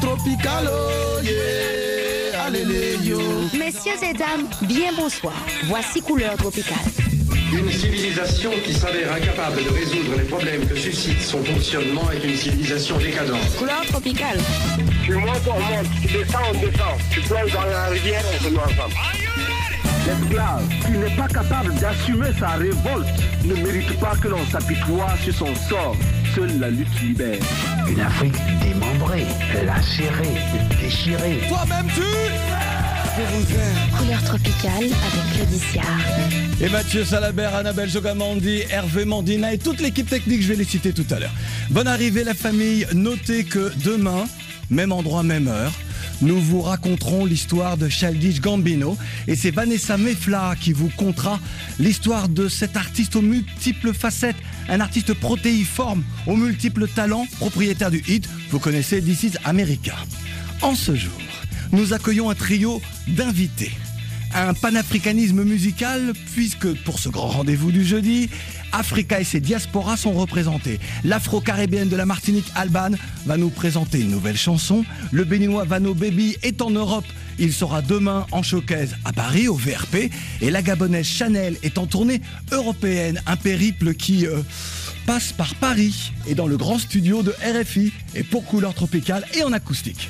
tropical, oh yeah, allez yo. Messieurs et dames, bien bonsoir. Voici Couleur Tropicale. Une civilisation qui s'avère incapable de résoudre les problèmes que suscite son fonctionnement est une civilisation décadente. Couleur Tropicale. Tu montes, on monte. Tu descends, on descend. Tu plonges dans la rivière, on se met ensemble. L'esclave qui n'est pas capable d'assumer sa révolte ne mérite pas que l'on s'apitoie sur son sort. Seule la lutte libère. Une Afrique démembrée, lacérée, déchirée. Toi-même tu je vous aime. Couleur Tropicale avec Claudie Siard. Et Mathieu Salabert, Annabelle Jogamandi, Hervé Mandina et toute l'équipe technique, je vais les citer tout à l'heure. Bonne arrivée la famille, notez que demain, même endroit, même heure, nous vous raconterons l'histoire de Childish Gambino et c'est Vanessa Mefla qui vous contera l'histoire de cet artiste aux multiples facettes, un artiste protéiforme, aux multiples talents, propriétaire du hit, vous connaissez This Is America. En ce jour, nous accueillons un trio d'invités. Un panafricanisme musical, puisque pour ce grand rendez-vous du jeudi, Africa et ses diasporas sont représentés. L'afro-caribéenne de la Martinique, Alban, va nous présenter une nouvelle chanson. Le béninois Vano Baby est en Europe. Il sera demain en showcase à Paris, au VRP. Et la gabonaise Chanel est en tournée européenne. Un périple qui passe par Paris et dans le grand studio de RFI. Et pour Couleur Tropicale et en acoustique.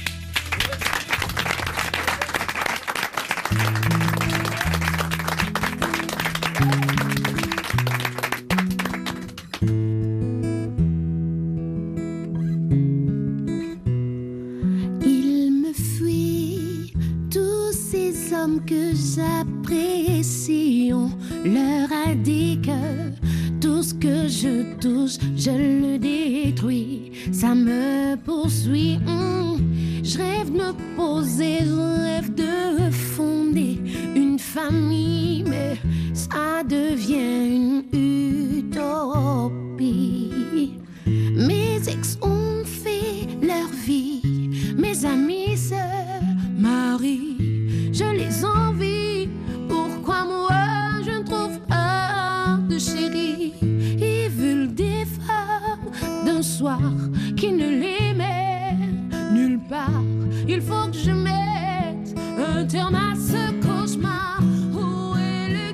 Que j'apprécie, on leur indique tout ce que je touche, je le détruis, ça me poursuit. Je rêve de me poser, je rêve de fonder une famille, mais ça devient une utopie. Mes ex ont fait leur vie, mes amis se marient. Je les envie, pourquoi moi je ne trouve pas de chérie. Ils veulent des femmes d'un soir qui ne les met nulle part. Il faut que je mette un terme à ce cauchemar. Où est le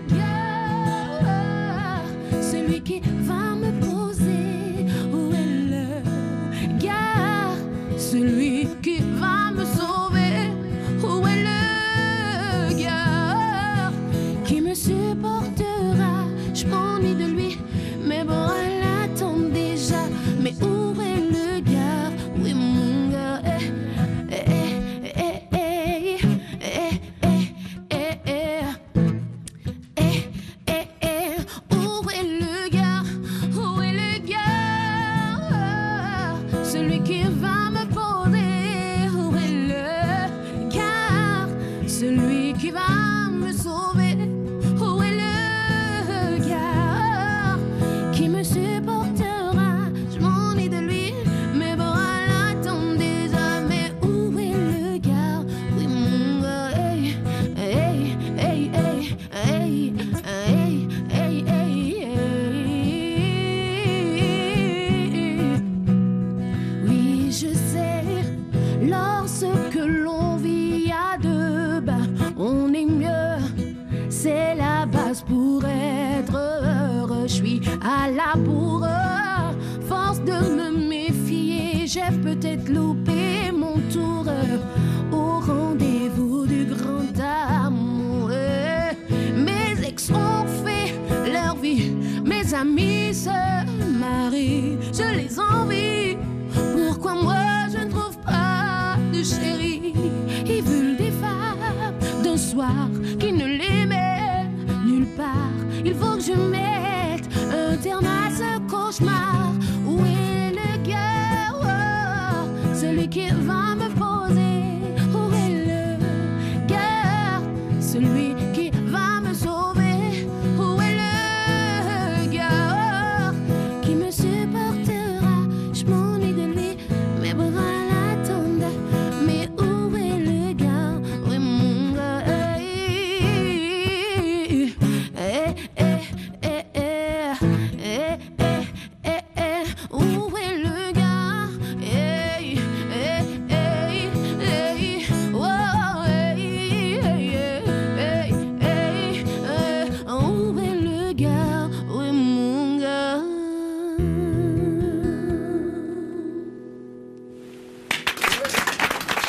gars, celui qui va me poser? Où est le gars, celui qui va me sauver? Où est le supportera, je m'ennuie de lui, mais bon, elle attend déjà. Mais où est le gars? Où est mon gars? Où est le gars? Où est le gars? Celui qui va me poser. Où est le gars? Celui qui va me sauver. Supportera, je m'ennuie de lui, mais bon, elle attend déjà. Mais où est le gars? Oui, mon gars, hey, hey, hey, hey, hey, hey, hey, hey, hey. Oui, je sais, lorsque l'on vit à deux, ben, on est mieux, c'est la base pour être heureux. Je suis à la bourre, force de me méfier, j'ai peut-être loupé mon tour au rendez-vous du grand amour. Mes ex ont fait leur vie, mes amis se marient, je les envie. Pourquoi moi je ne trouve pas de chérie? Ils veulent des femmes d'un soir qui ne les met nulle part. Il faut que je mette un terme à ce cauchemar. Où est le gars? Oh, celui qui va me poser. Où est le gars? Celui qui va me sauver. Où est le gars? Oh, qui me supportera? Je m'ennuie de lui, mais bon, elle attend. Mais où est le gars? Où est mon gars? Hey, hey, hey, hey, hey, hey, hey, hey. Où est le gars? Hey, hey,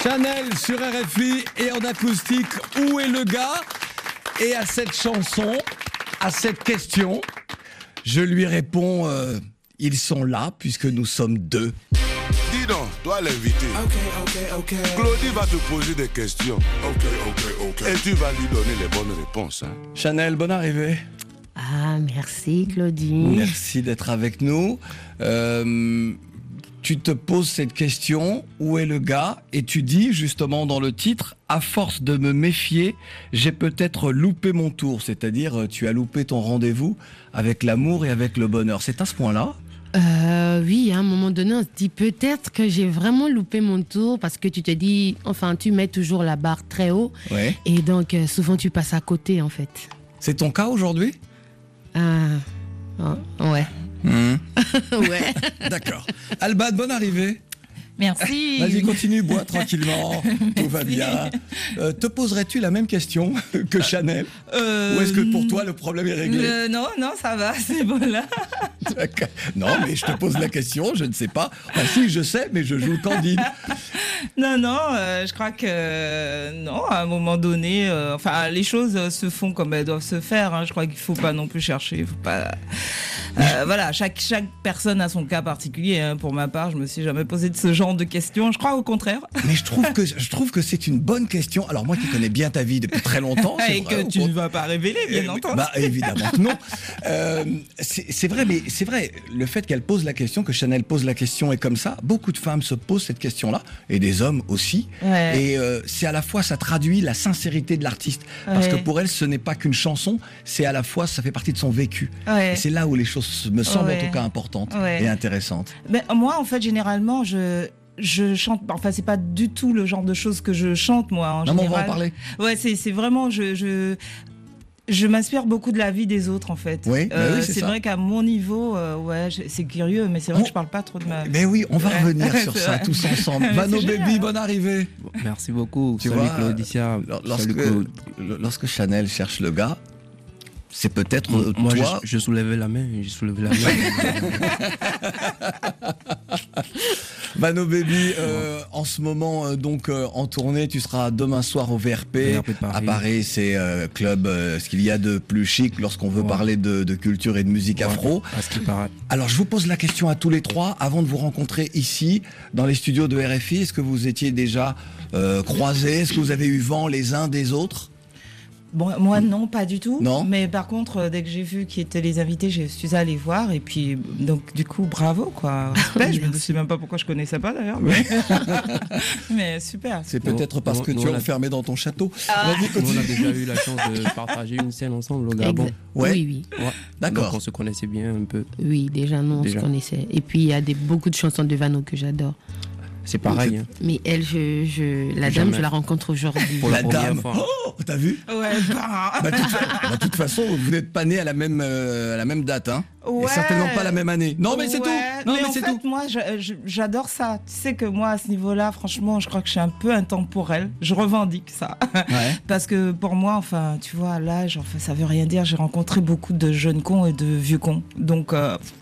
Chanel sur RFI et en acoustique, où est le gars? Et à cette chanson, à cette question, je lui réponds, ils sont là puisque nous sommes deux. Dis donc, toi l'invité. Ok. Claudie va te poser des questions. Ok. Et tu vas lui donner les bonnes réponses. Hein. Chanel, bonne arrivée. Ah, merci Claudie. Merci d'être avec nous. Tu te poses cette question, où est le gars? Et tu dis justement dans le titre, à force de me méfier, j'ai peut-être loupé mon tour. C'est-à-dire, tu as loupé ton rendez-vous avec l'amour et avec le bonheur. C'est à ce point-là? Oui, à un moment donné, on se dit peut-être que j'ai vraiment loupé mon tour parce que tu te dis, enfin, tu mets toujours la barre très haut. Ouais. Et donc, souvent, tu passes à côté, en fait. C'est ton cas aujourd'hui? Ouais. Ouais. D'accord. Alban, bonne arrivée. Merci. Vas-y, continue, bois tranquillement, tout va bien. Te poserais-tu la même question que Chanel? Ou est-ce que pour toi le problème est réglé? Non, ça va, c'est bon là. D'accord. Non, mais je te pose la question, je ne sais pas. Enfin, si, je sais, mais je joue candide. Non, je crois que non, à un moment donné, enfin, les choses se font comme elles doivent se faire. Hein. Je crois qu'il faut pas non plus chercher, il faut pas. Voilà, chaque personne a son cas particulier. Hein. Pour ma part, je me suis jamais posé de ce genre de questions. Je crois au contraire. Mais je trouve que c'est une bonne question. Alors moi qui connais bien ta vie depuis très longtemps, c'est et vrai, que tu ne vas pas révéler, bien entendu. Bah évidemment que non. C'est vrai, mais c'est vrai. Le fait qu'elle pose la question, que Chanel pose la question est comme ça. Beaucoup de femmes se posent cette question-là, et des hommes aussi. Ouais. Et c'est à la fois, ça traduit la sincérité de l'artiste, parce que pour elle, ce n'est pas qu'une chanson. C'est à la fois, ça fait partie de son vécu. Ouais. Et c'est là où les choses me semblent en tout cas importantes et intéressantes. Mais moi, en fait, généralement, je chante, enfin c'est pas du tout le genre de choses que je chante moi en général. On va en parler. Ouais, c'est vraiment je m'inspire beaucoup de la vie des autres en fait. Oui, c'est vrai qu'à mon niveau, c'est curieux, mais c'est vrai que je parle pas trop de ma. Mais oui, on va revenir sur ça tous ensemble. Vano Baby, bonne arrivée. Merci beaucoup. Tu salut vois, Claudicia. Lorsque Chanel cherche le gars, c'est peut-être moi, toi. Je soulevais la main. Vano Baby, en ce moment donc en tournée, tu seras demain soir au VRP à Paris. C'est club, ce qu'il y a de plus chic lorsqu'on veut parler de culture et de musique afro. À ce qui paraît. Alors je vous pose la question à tous les trois avant de vous rencontrer ici dans les studios de RFI. Est-ce que vous étiez déjà croisés? Est-ce que vous avez eu vent les uns des autres? Bon, moi non, pas du tout. Non. Mais par contre, dès que j'ai vu qui étaient les invités, je suis allée voir et puis donc du coup bravo quoi. Respect. Je ne sais même pas pourquoi je connaissais pas d'ailleurs. Mais super. C'est peut-être parce que tu es enfermé dans ton château. On a déjà eu la chance de partager une scène ensemble au Gabon. Oui. D'accord. Donc on se connaissait bien un peu. Oui, déjà on se connaissait. Et puis il y a beaucoup de chansons de Vano que j'adore. C'est pareil. Hein. Mais elle, la dame, je la rencontre aujourd'hui. Pour la dame. Oh, t'as vu? Ouais, de toute façon, vous n'êtes pas nés à la même date, hein? Ouais. Et certainement pas la même année. Non, mais c'est tout. Non, mais en c'est fait, tout. moi, j'adore ça. Tu sais que moi, à ce niveau-là, franchement, je crois que je suis un peu intemporelle. Je revendique ça. Ouais. Parce que pour moi, enfin, tu vois, l'âge, enfin, ça veut rien dire. J'ai rencontré beaucoup de jeunes cons et de vieux cons. Donc,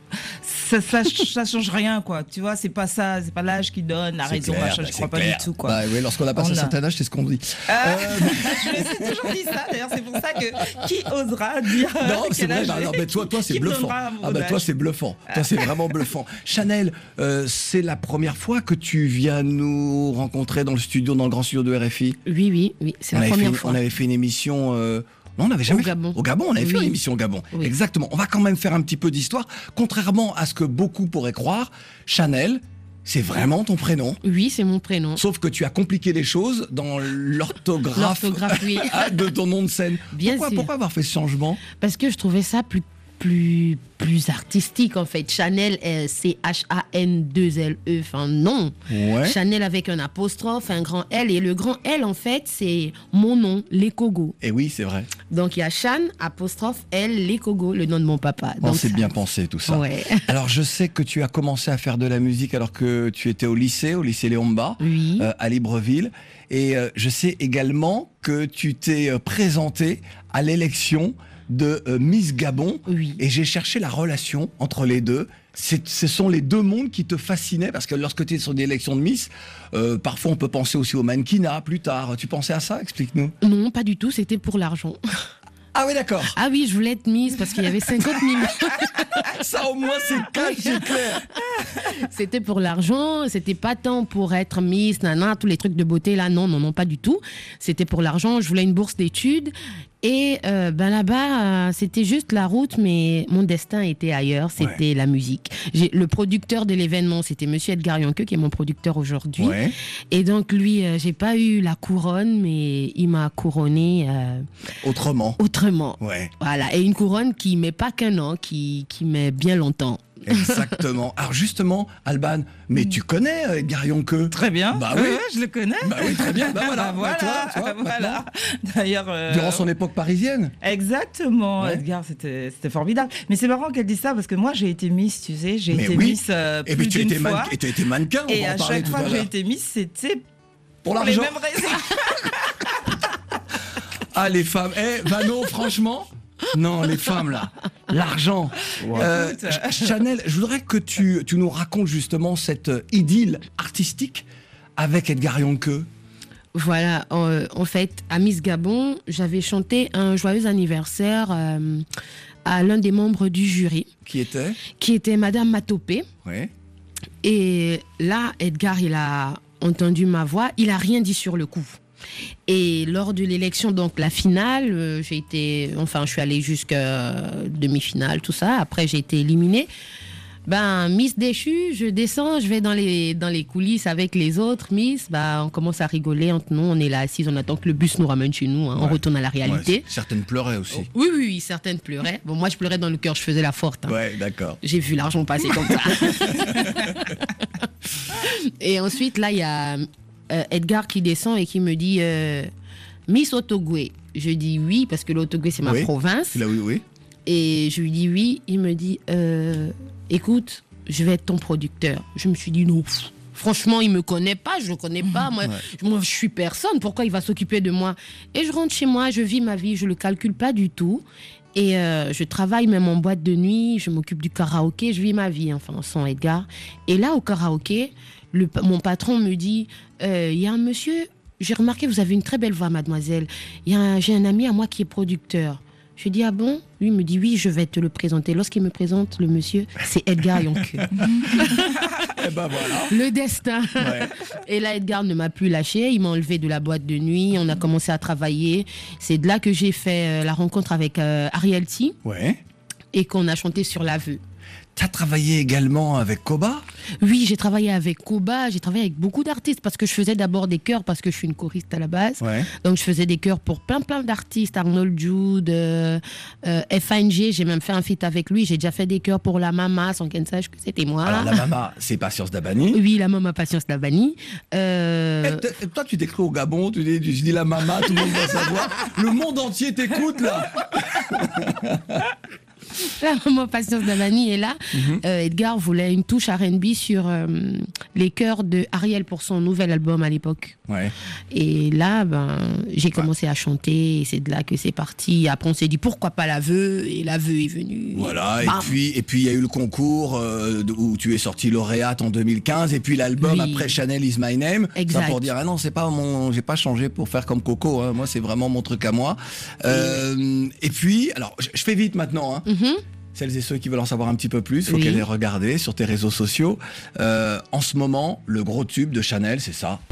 ça change rien, quoi. Tu vois, c'est pas ça, c'est pas l'âge qui donne la raison. Clair, je crois pas du tout, quoi. Bah, oui, lorsqu'on a passé un certain âge, c'est ce qu'on dit. Je me suis toujours dit ça. D'ailleurs, c'est pour ça que qui osera dire. Non, c'est vrai. Non, mais toi, c'est bluffant. Toi, c'est bluffant. Toi, c'est vraiment bluffant. Chanel, c'est la première fois que tu viens nous rencontrer dans le studio, dans le grand studio de RFI. Oui, c'est la première fois. On avait fait une émission. Non, on n'avait jamais fait. Au Gabon, on avait fait une émission au Gabon. Oui. Exactement. On va quand même faire un petit peu d'histoire. Contrairement à ce que beaucoup pourraient croire, Chanel, c'est vraiment ton prénom. Oui, c'est mon prénom. Sauf que tu as compliqué les choses dans l'orthographe de ton nom de scène. Pourquoi avoir fait ce changement? Parce que je trouvais ça plus artistique en fait. Chanel, c'est H-A-N-2-L-E, enfin non. Ouais. Chanel avec un apostrophe, un grand L, et le grand L en fait c'est mon nom, Lekogo. Et oui, c'est vrai. Donc il y a Chan, apostrophe L, Lekogo, le nom de mon papa. On s'est bien pensé tout ça. Ouais. Alors je sais que tu as commencé à faire de la musique alors que tu étais au lycée Léomba, à Libreville. Et je sais également que tu t'es présenté à l'élection de Miss Gabon. Oui. Et j'ai cherché la relation entre les deux. Ce sont les deux mondes qui te fascinaient, parce que lorsque tu es sur des élections de Miss, parfois on peut penser aussi au mannequinat plus tard. Tu pensais à ça? Explique-nous. Non, pas du tout, c'était pour l'argent. Ah oui, d'accord. Ah oui, je voulais être Miss parce qu'il y avait 50 millions. Ça au moins c'est calme, c'est clair. C'était pour l'argent, c'était pas tant pour être Miss, nana, tous les trucs de beauté là, non, pas du tout. C'était pour l'argent, je voulais une bourse d'études. Et là-bas, c'était juste la route, mais mon destin était ailleurs, c'était la musique. Le producteur de l'événement, c'était Monsieur Edgar Yonke, qui est mon producteur aujourd'hui. Ouais. Et donc lui, j'ai pas eu la couronne, mais il m'a couronné autrement. Ouais. Voilà, et une couronne qui met pas qu'un an, qui met bien longtemps. Exactement. Alors justement, Alban, mais tu connais Edgar Yonke? Très bien. Bah oui, je le connais. Bah oui, très bien. Bah voilà. Voilà. D'ailleurs. Durant son époque parisienne. Exactement. Ouais. Edgar, c'était formidable. Mais c'est marrant qu'elle dise ça parce que moi, j'ai été Miss, tu sais, j'ai été Miss plus d'une fois. Et tu as été mannequin. Et à chaque fois que j'ai été Miss, c'était pour les mêmes raisons. Ah les femmes, Vano, franchement. Non, les femmes, là. L'argent. Wow. Chanel, je voudrais que tu nous racontes justement cette idylle artistique avec Edgar Yonke. Voilà, en fait, à Miss Gabon, j'avais chanté un joyeux anniversaire à l'un des membres du jury. Qui était Madame Matopé. Ouais. Et là, Edgar, il a entendu ma voix, il a rien dit sur le coup. Et lors de l'élection, donc la finale, je suis allée jusqu'à demi-finale, tout ça. Après, j'ai été éliminée. Miss déchue, je descends, je vais dans les coulisses avec les autres Miss. On commence à rigoler entre nous. On est là assises, on attend que le bus nous ramène chez nous. On retourne à la réalité. Ouais, certaines pleuraient aussi. Oui, certaines pleuraient. Bon, moi, je pleurais dans le cœur, je faisais la forte. Ouais, d'accord. J'ai vu l'argent passer comme ça. Et ensuite, là, il y a Edgar qui descend et qui me dit Miss Ottogoué. Je dis oui, parce que l'Ottogoué, c'est ma province. Là, oui. Et je lui dis oui. Il me dit écoute, je vais être ton producteur. Je me suis dit non. Franchement, il me connaît pas, je le connais pas. Moi, je suis personne. Pourquoi il va s'occuper de moi? Et je rentre chez moi, je vis ma vie, je le calcule pas du tout. Et je travaille même en boîte de nuit, je m'occupe du karaoké, je vis ma vie, sans Edgar. Et là, au karaoké, mon patron me dit, il y a un monsieur, j'ai remarqué, vous avez une très belle voix, mademoiselle. J'ai un ami à moi qui est producteur. Je dis, ah bon? Lui me dit, oui, je vais te le présenter. Lorsqu'il me présente le monsieur, c'est Edgar Yonke. Et voilà. Le destin. Ouais. Et là, Edgar ne m'a plus lâché. Il m'a enlevé de la boîte de nuit. On a commencé à travailler. C'est de là que j'ai fait la rencontre avec Ariel T. Ouais. Et qu'on a chanté sur l'aveu. Tu as travaillé également avec Koba? Oui, j'ai travaillé avec Koba, j'ai travaillé avec beaucoup d'artistes parce que je faisais d'abord des chœurs parce que je suis une choriste à la base. Ouais. Donc je faisais des chœurs pour plein d'artistes, Arnold Jude, FNG, j'ai même fait un feat avec lui, j'ai déjà fait des chœurs pour La Mama, sans qu'elle sache que c'était moi. Alors La Mama, c'est Patience Dabani? Oui, La Mama, Patience Dabani. Toi, tu t'écris au Gabon, tu dis La Mama, tout le monde va savoir. Le monde entier t'écoute là. La Maman Patience Dabani est là. Edgar voulait une touche R&B sur les chœurs de Ariel pour son nouvel album à l'époque. Ouais. Et là, j'ai commencé à chanter et c'est de là que c'est parti. Après, on s'est dit pourquoi pas l'aveu et l'aveu est venu. Voilà. Et puis il y a eu le concours où tu es sortie lauréate en 2015 et puis l'album après Chanel Is My Name. Exact. Ça pour dire non, c'est pas j'ai pas changé pour faire comme Coco. Hein. Moi, c'est vraiment mon truc à moi. Et puis, alors, je fais vite maintenant. Hein. Celles et ceux qui veulent en savoir un petit peu plus, il faut qu'elles aient regardé sur tes réseaux sociaux. En ce moment, le gros tube de Chanel, c'est ça.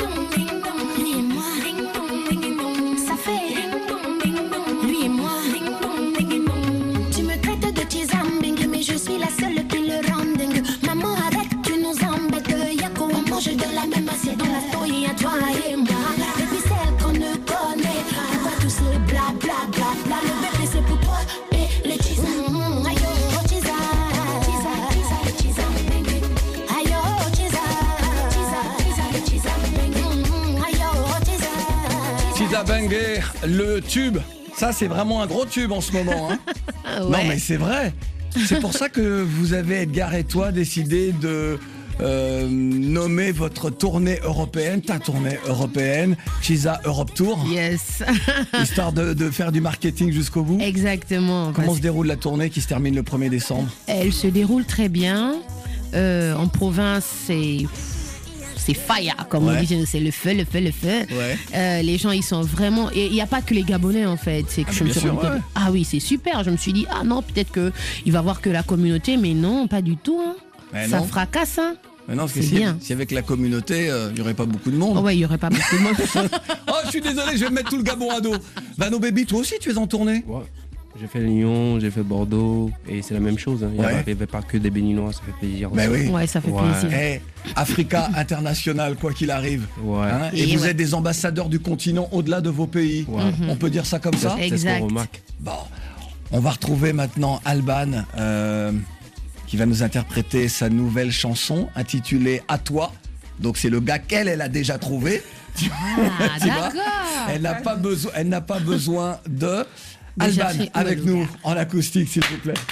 Bengue, le tube, ça c'est vraiment un gros tube en ce moment. Hein. Ouais. Non mais c'est vrai. C'est pour ça que vous avez, Edgar et toi, décidé de nommer votre tournée européenne, ta tournée européenne, Chiza Europe Tour. Yes. Histoire de faire du marketing jusqu'au bout. Exactement. Comment se déroule la tournée qui se termine le 1er décembre? Elle se déroule très bien. En province, c'est fire, comme on dit, c'est le feu. Ouais. Les gens, ils sont vraiment... Et il n'y a pas que les Gabonais, en fait. C'est que je me suis rendu compte, ah oui, c'est super. Je me suis dit, ah non, peut-être qu'il va voir que la communauté, mais non, pas du tout. Hein. Ça fracasse, hein. Mais non, parce que si avec la communauté, il n'y aurait pas beaucoup de monde. Oh ouais, il n'y aurait pas beaucoup de monde. Oh, je suis désolé, je vais mettre tout le Gabon à dos. Vano Baby, toi aussi, tu es en tournée? Ouais. J'ai fait Lyon, j'ai fait Bordeaux, et c'est la même chose. Hein. Il n'y avait pas que des Béninois, ça fait plaisir. Ben oui. Ouais, ça fait plaisir. Hey, Africa International, quoi qu'il arrive. Ouais. Hein, et vous êtes des ambassadeurs du continent au-delà de vos pays. Ouais. On peut dire ça comme ça? Exact. C'est ce qu'on remarque. Bon, on va retrouver maintenant Alban, qui va nous interpréter sa nouvelle chanson intitulée À toi. Donc c'est le gars qu'elle a déjà trouvé. Ah, d'accord. Elle n'a pas besoin de... Alban, avec nous en acoustique, s'il vous plaît.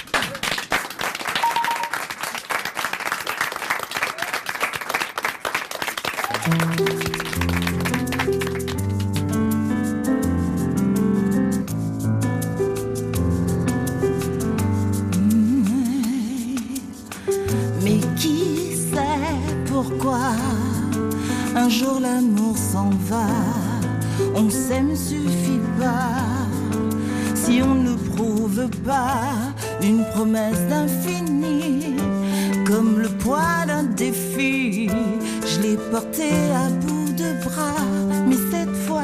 Mais qui sait pourquoi un jour l'amour s'en va, on s'aime suffit pas. Si on ne prouve pas une promesse d'infini, comme le poids d'un défi, je l'ai porté à bout de bras. Mais cette fois,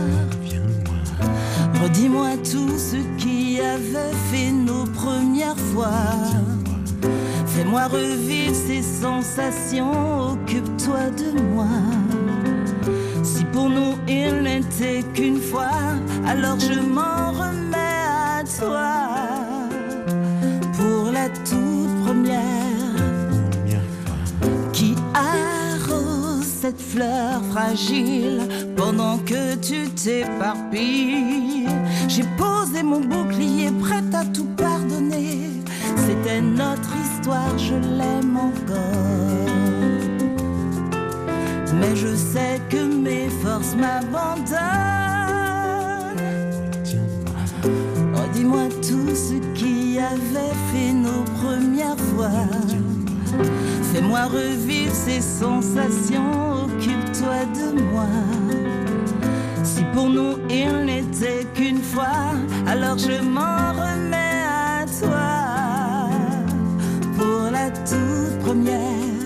redis-moi tout ce qui avait fait nos premières fois. Fais-moi revivre ces sensations, occupe-toi de moi. Si pour nous il n'était qu'une fois, alors je m'en remets à toi. Pour la toute première qui arrose cette fleur fragile pendant que tu t'éparpilles. J'ai posé mon bouclier prête à tout pardonner. C'était notre histoire, je l'aime encore. Mais je sais que mes forces m'abandonnent. Oh, dis-moi tout ce qui avait fait nos premières fois. Fais-moi revivre ces sensations, occupe-toi de moi. Si pour nous il n'était qu'une fois, alors je m'en remets à toi. Pour la toute première.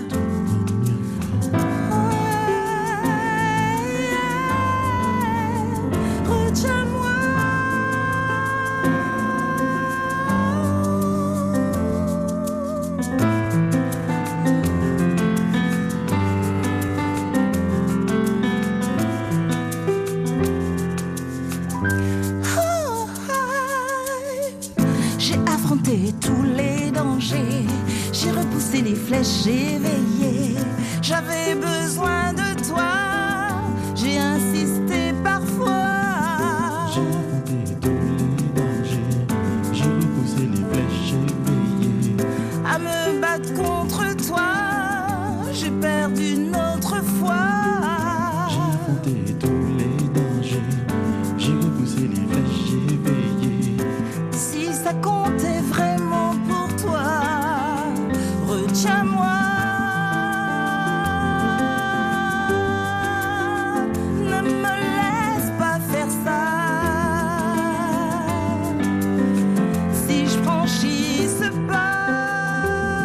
Tous les dangers, j'ai repoussé les flèches, j'ai veillé, j'avais besoin de toi, j'ai insisté parfois. J'ai affronté tous les dangers, j'ai repoussé les flèches, j'ai veillé à me battre contre toi, j'ai perdu une autre fois. J'ai affronté tous les dangers, j'ai repoussé les flèches, j'ai veillé. Si ça comptait vraiment pour toi, retiens-moi. Ne me laisse pas faire ça. Si je franchis ce pas,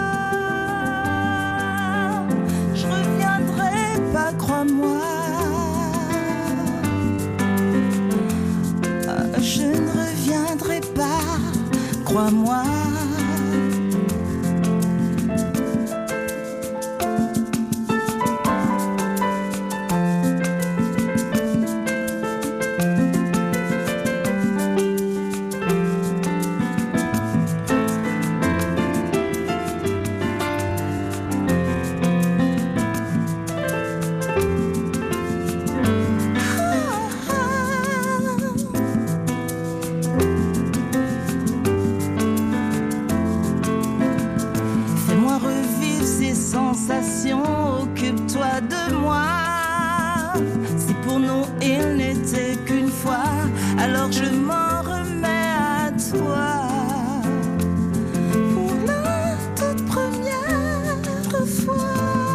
je reviendrai pas, crois-moi. Je ne reviendrai pas, crois-moi. pas de moi. Si pour nous il n'était qu'une fois, alors je m'en remets à toi. Pour la toute première fois.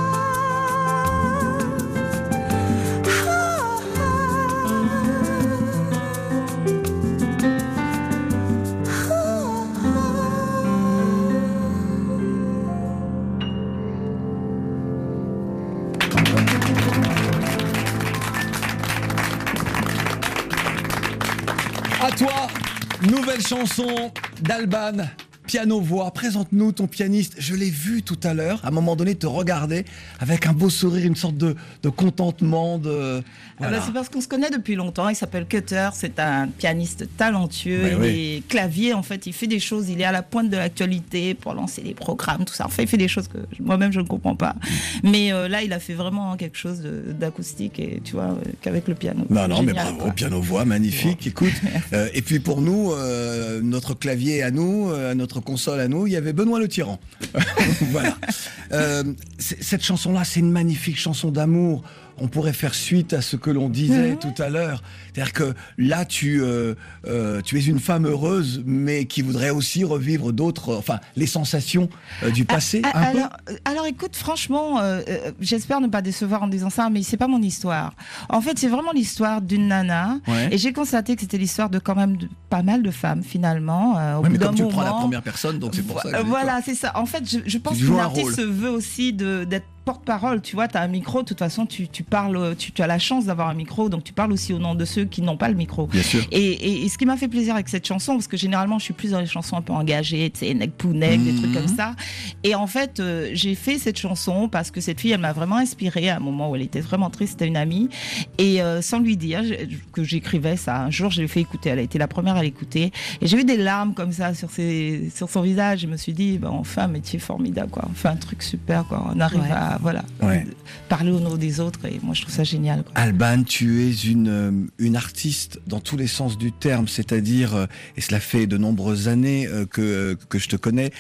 À toi, nouvelle chanson d'Alban, piano-voix. Présente-nous ton pianiste. Je l'ai vu tout à l'heure, à un moment donné, te regarder avec un beau sourire, une sorte de contentement. Voilà. C'est parce qu'on se connaît depuis longtemps. Il s'appelle Cutter. C'est un pianiste talentueux. Mais il oui. est clavier, en fait. Il fait des choses. Il est à la pointe de l'actualité pour lancer des programmes, tout ça. Enfin, il fait des choses que moi-même, je ne comprends pas. Mais là, il a fait vraiment quelque chose d'acoustique, et tu vois, qu'avec le piano. Non, C'est mais génial, bravo, quoi. piano-voix, magnifique. Écoute, et puis pour nous, notre clavier à nous, notre console à nous, il y avait Benoît le Tyran. Voilà. Cette chanson-là, c'est une magnifique chanson d'amour. On pourrait faire suite à ce que l'on disait tout à l'heure. C'est-à-dire que là, tu es une femme heureuse, mais qui voudrait aussi revivre les sensations du passé, alors écoute, franchement, j'espère ne pas décevoir en disant ça, mais c'est pas mon histoire. En fait, c'est vraiment l'histoire d'une nana. Ouais. Et j'ai constaté que c'était l'histoire de quand même pas mal de femmes, finalement. Au bout mais d'un comme tu moment, prends la première personne, donc c'est pour ça que voilà, c'est ça. En fait, je pense Tu joues qu'une un artiste rôle. se veut aussi d'être porte-parole. Tu vois, tu as un micro, de toute façon, tu parles, tu as la chance d'avoir un micro, donc tu parles aussi au nom de ceux qui n'ont pas le micro. Bien sûr. Et ce qui m'a fait plaisir avec cette chanson, parce que généralement, je suis plus dans les chansons un peu engagées, tu sais, nec pou nec, des trucs comme ça. Et en fait, j'ai fait cette chanson parce que cette fille, elle m'a vraiment inspirée à un moment où elle était vraiment triste. C'était une amie. Et sans lui dire que j'écrivais ça, un jour, je l'ai fait écouter. Elle a été la première à l'écouter. Et j'ai vu des larmes comme ça sur son visage. Je me suis dit, enfin, un métier formidable, quoi. Enfin, un truc super, quoi. On arrive à parler au nom des autres. Et moi, je trouve ça génial, quoi. Alban, tu es une artiste dans tous les sens du terme, c'est-à-dire, et cela fait de nombreuses années que je te connais,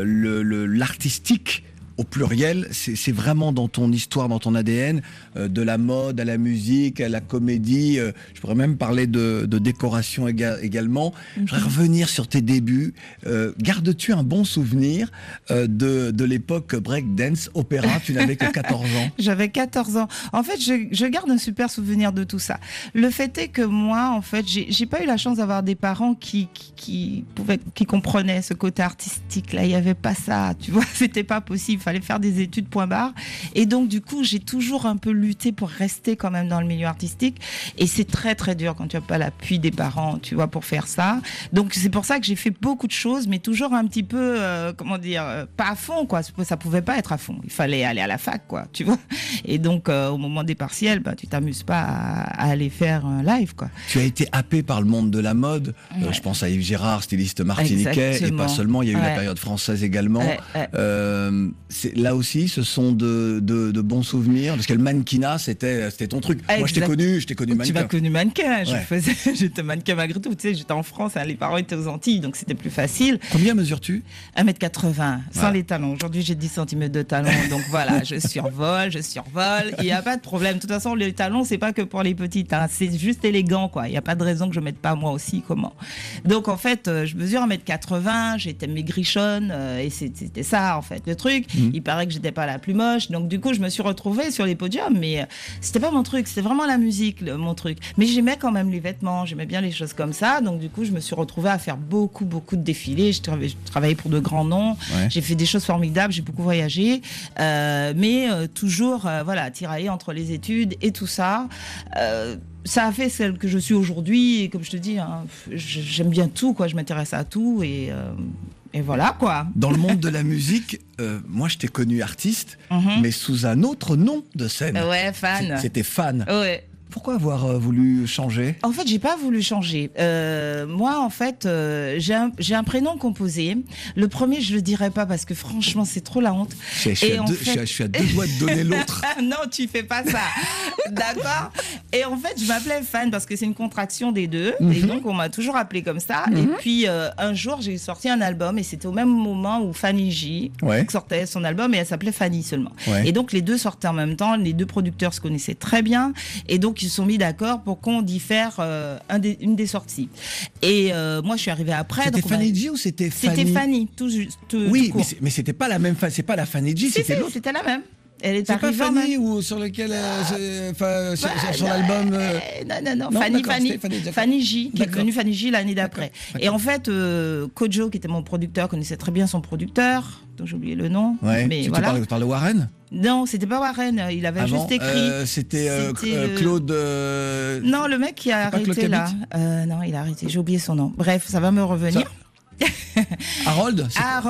l'artistique au pluriel, c'est vraiment dans ton histoire, dans ton ADN, de la mode à la musique, à la comédie. Je pourrais même parler de décoration également. Je voudrais revenir sur tes débuts. Gardes-tu un bon souvenir de l'époque breakdance, opéra? Tu n'avais que 14 ans. J'avais 14 ans. En fait, je garde un super souvenir de tout ça. Le fait est que moi, en fait, j'ai pas eu la chance d'avoir des parents qui comprenaient ce côté artistique. Là, il y avait pas ça. Tu vois, c'était pas possible. Fallait faire des études, point barre. Et donc, du coup, j'ai toujours un peu lutté pour rester quand même dans le milieu artistique. Et c'est très, très dur quand tu n'as pas l'appui des parents, tu vois, pour faire ça. Donc, c'est pour ça que j'ai fait beaucoup de choses, mais toujours un petit peu, pas à fond, quoi. Ça pouvait pas être à fond. Il fallait aller à la fac, quoi, tu vois. Et donc, au moment des partiels, tu t'amuses pas à aller faire un live, quoi. Tu as été happé par le monde de la mode. Je pense à Yves Gérard, styliste martiniquais. Exactement. Et pas seulement, il y a eu la période française également. Là aussi, ce sont de bons souvenirs, parce que le mannequinat, c'était ton truc. Moi, je t'ai connu mannequin. Tu m'as connu mannequin. J'étais mannequin malgré tout. Tu sais, j'étais en France, les parents étaient aux Antilles, donc c'était plus facile. Combien mesures-tu? 1m80, sans les talons. Aujourd'hui, j'ai 10 cm de talons, donc voilà, je survole. Il n'y a pas de problème. De toute façon, les talons, c'est pas que pour les petites, hein. C'est juste élégant, quoi. Il n'y a pas de raison que je ne mette pas moi aussi, comment. Donc, en fait, je mesure 1m80, j'étais maigrichonne, et c'était ça, en fait, le truc. Il paraît que j'étais pas la plus moche, donc du coup je me suis retrouvée sur les podiums, mais c'était pas mon truc, c'était vraiment la musique mon truc, mais j'aimais quand même les vêtements, j'aimais bien les choses comme ça, donc du coup je me suis retrouvée à faire beaucoup de défilés. Je travaillais pour de grands noms, j'ai fait des choses formidables, j'ai beaucoup voyagé, mais toujours tiraillée entre les études et tout ça. Ça a fait celle que je suis aujourd'hui, et comme je te dis, hein, j'aime bien tout, quoi. Je m'intéresse à tout, et voilà, quoi. Dans le monde de la musique, moi je t'ai connu artiste, mais sous un autre nom de scène. Ouais, Fan. C'était Fan. Ouais. Pourquoi avoir voulu changer? En fait, j'ai pas voulu changer. Moi, en fait, j'ai un prénom composé. Le premier, je le dirai pas parce que franchement, c'est trop la honte. Je suis à 2 doigts de donner l'autre. Non, tu fais pas ça. D'accord. Et en fait, je m'appelais Fan parce que c'est une contraction des deux. Et donc, on m'a toujours appelée comme ça. Et puis, un jour, j'ai sorti un album et c'était au même moment où Fanny J sortait son album et elle s'appelait Fanny seulement. Ouais. Et donc, les deux sortaient en même temps. Les deux producteurs se connaissaient très bien. Et donc, ils se sont mis d'accord pour qu'on diffère une des sorties. Et moi, je suis arrivée après. C'était Fanny J ou c'était Fanny? C'était Fanny, tout oui, mais c'était pas la même. C'est pas la Fanny J, c'était l'autre. C'était la même. Elle est c'est pas Fanny ou sur lequel sur l'album non, Fanny J qui est devenue Fanny J l'année d'après. Et en fait Kojo qui était mon producteur connaissait très bien son producteur dont j'ai oublié le nom. Ouais. Mais voilà. Tu parles de Warren? Non, c'était pas Warren, il avait juste écrit. C'était Claude. Non, le mec qui a arrêté là. Non, il a arrêté. J'ai oublié son nom. Bref, ça va me revenir. Harold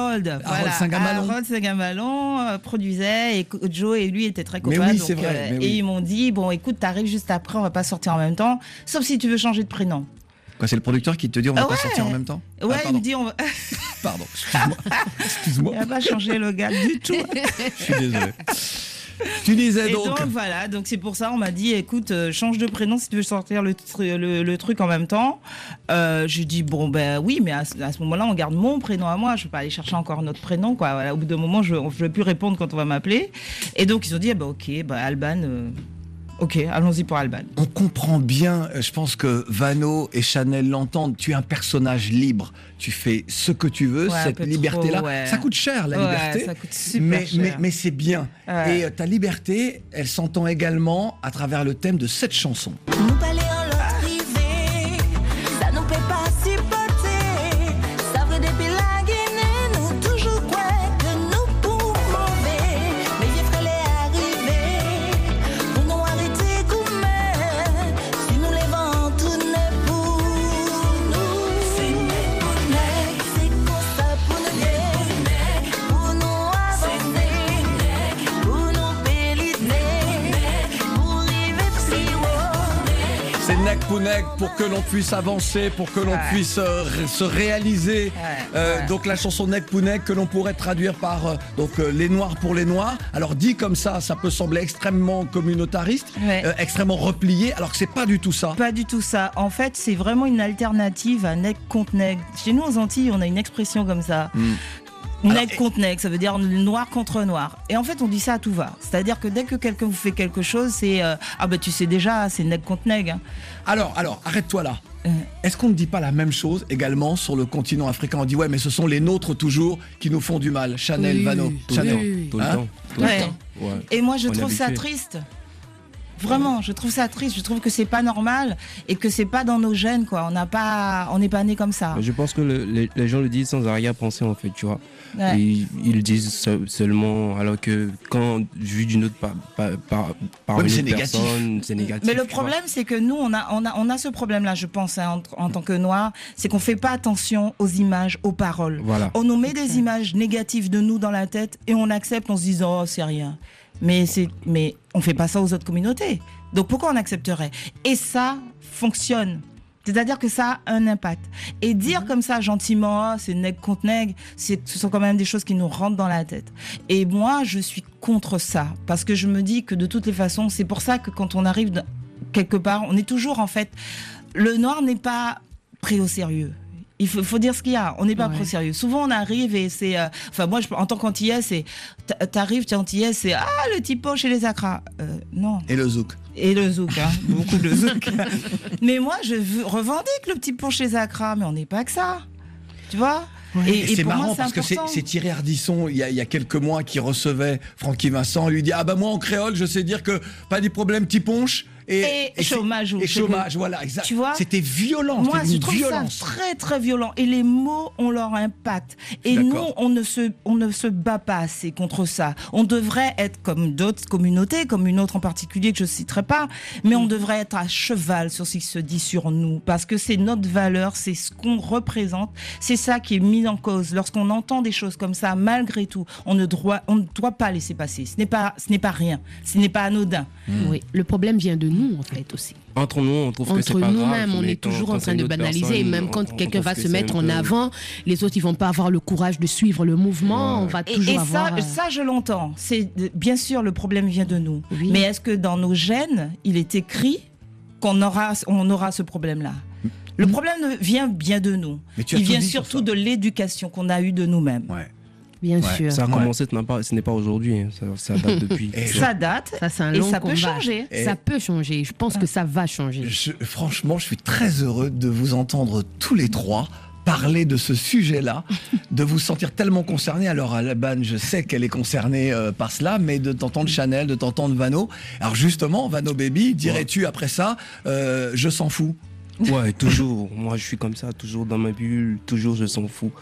Saint-Gamalon produisait et Joe et lui étaient très copains. Mais oui, c'est vrai. Et ils m'ont dit bon, écoute, t'arrives juste après, on va pas sortir en même temps, sauf si tu veux changer de prénom. Quoi, c'est le producteur qui te dit on va pas sortir en même temps? Ouais, il me dit on va. Pardon, excuse-moi. Il va pas changer le gars du tout. Je suis désolé. Tu disais donc. Et donc voilà, donc c'est pour ça on m'a dit écoute, change de prénom si tu veux sortir le truc en même temps. J'ai dit bon ben oui, mais à ce moment-là on garde mon prénom à moi, je vais pas aller chercher encore un autre prénom quoi. Voilà, au bout d'un moment je vais plus répondre quand on va m'appeler. Et donc ils ont dit ok, Alban. Ok, allons-y pour Alban. On comprend bien, je pense que Vano et Chanel l'entendent, tu es un personnage libre, tu fais ce que tu veux, cette liberté-là, ça coûte cher la liberté, ça coûte super cher. Mais c'est bien. Et ta liberté, elle s'entend également à travers le thème de cette chanson. Nous parler en l'arrivée, ça nous peut pas supporter, ça veut depuis la Guinée, nous toujours quoi que nous pour mauvais, mais j'ai frère les arriver, pour nous arrêter comme si nous les vents tourner pour nous. C'est comme ça pour nous avancer, pour nous péliter, pour arriver si haut. C'est neck pour neck pour que l'on puisse avancer, pour que l'on puisse se réaliser. Donc la chanson neck pour neck que l'on pourrait traduire par les noirs pour les noirs. Alors dit comme ça peut sembler extrêmement communautariste, extrêmement replié, alors que c'est pas du tout ça. Pas du tout ça. En fait, c'est vraiment une alternative à neck contre neck. Chez nous aux Antilles, on a une expression comme ça. Nègre contre nègre, ça veut dire noir contre noir. Et en fait, on dit ça à tout va. C'est-à-dire que dès que quelqu'un vous fait quelque chose, c'est tu sais déjà, c'est nègre contre nègre. Hein. Alors, arrête-toi là. Est-ce qu'on ne dit pas la même chose également sur le continent africain? On dit ouais, mais ce sont les nôtres toujours qui nous font du mal. Chanel, Vano, Chanel. Tout le temps. Ouais. Et moi, je trouve ça triste. Vraiment, je trouve ça triste. Je trouve que c'est pas normal et que c'est pas dans nos gènes, quoi. On n'est pas né comme ça. Je pense que les gens le disent sans arrière-pensée, en fait, tu vois. Ouais. Ils le disent seulement, alors que quand vu d'une autre par une autre personne, c'est négatif. Mais le problème, c'est que nous, on a ce problème-là, je pense, en tant que Noirs, c'est qu'on fait pas attention aux images, aux paroles. Voilà. On nous met des images négatives de nous dans la tête et on accepte en se disant, oh, c'est rien. Mais on fait pas ça aux autres communautés. Donc pourquoi on accepterait? Et ça fonctionne. C'est-à-dire que ça a un impact. Et dire comme ça gentiment, c'est nègre contre nègre, ce sont quand même des choses qui nous rentrent dans la tête. Et moi, je suis contre ça. Parce que je me dis que de toutes les façons, c'est pour ça que quand on arrive quelque part, on est toujours en fait... Le noir n'est pas pris au sérieux. Il faut dire ce qu'il y a. On n'est pas trop sérieux. Souvent, on arrive et c'est... moi, en tant qu'antillais, c'est... T'arrives, t'es antillais, c'est... Ah, le typo chez les Accra. Non. Et le zouk. Et le zouk, hein. Beaucoup de zouk. Mais moi, je revendique le petit pont chez les Accra, mais on n'est pas que ça. Tu vois ? Et c'est marrant parce que c'est Thierry Ardisson, il y a quelques mois, qui recevait Francky Vincent. Il lui dit, moi, en créole, je sais dire que pas de problème, petit ponche. Et chômage. Et chômage, voilà, exact. Tu vois, c'était violent. Moi, je trouve ça très, très violent. Et les mots ont leur impact. Et nous, on ne se bat pas assez contre ça. On devrait être comme d'autres communautés, comme une autre en particulier que je ne citerai pas, mais on devrait être à cheval sur ce qui se dit sur nous. Parce que c'est notre valeur, c'est ce qu'on représente. C'est ça qui est mis en cause. Lorsqu'on entend des choses comme ça, malgré tout, on ne doit pas laisser passer. Ce n'est pas rien. Ce n'est pas anodin. Oui, le problème vient de nous, en fait, aussi. Entre nous, on trouve que c'est pas grave. Entre nous-mêmes, on est toujours en train de banaliser. Et même quand quelqu'un va se mettre en avant, les autres, ils vont pas avoir le courage de suivre le mouvement. On va toujours avoir... ça, je l'entends. Bien sûr, le problème vient de nous. Oui. Mais est-ce que dans nos gènes, il est écrit qu'on aura ce problème-là? Le problème vient bien de nous. Il vient surtout de l'éducation qu'on a eue de nous-mêmes. Ouais. Bien sûr. Ça a commencé, ce n'est pas aujourd'hui, ça date depuis. Ça date, ça, c'est un long et ça combat. Peut changer. Ça peut changer, je pense que ça va changer. Franchement, je suis très heureux de vous entendre tous les trois parler de ce sujet-là, de vous sentir tellement concerné. Alors Alban, je sais qu'elle est concernée par cela, mais de t'entendre Chanel, de t'entendre Vano. Alors justement, Vano Baby, dirais-tu après ça, je s'en fous? Ouais, toujours. Moi, je suis comme ça, toujours dans ma bulle, toujours je s'en fous.